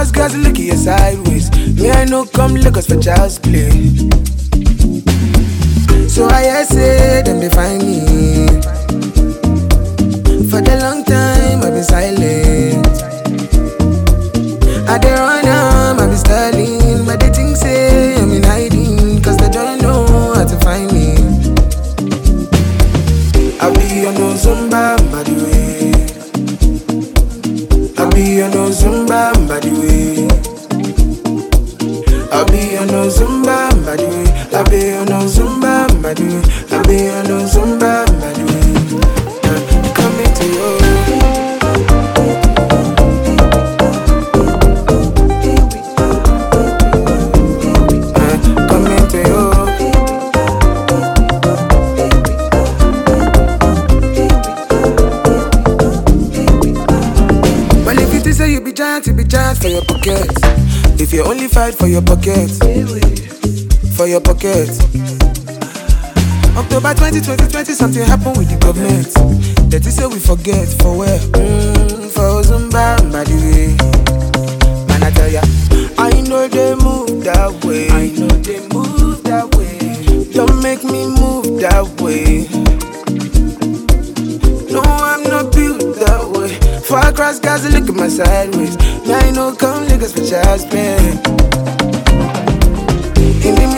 cross girls look at you sideways. Me I no come Lagos for child's play. So I say them they find me. For the long time I've been silent. I dey run I be styling, but they think say I'm in hiding, cause they don't know how to find me. I be on no Zumba by the way. I be on no Zumba by the way. I be on no Zumba by the way. I be on no Zumba by the way. I be on no Zumba by the way. Coming to you. You be giant for your pocket. If you only fight for your pocket, for your pocket. October 2020, something happened with the government. That is say we forget for where? For Zumba, by the way. Man, I tell ya, I know they move that way. I know they move that way. Don't make me move that way. No, I'm not built that way. Far across guys, look at my sideways. Now I know come niggas for child's play. In the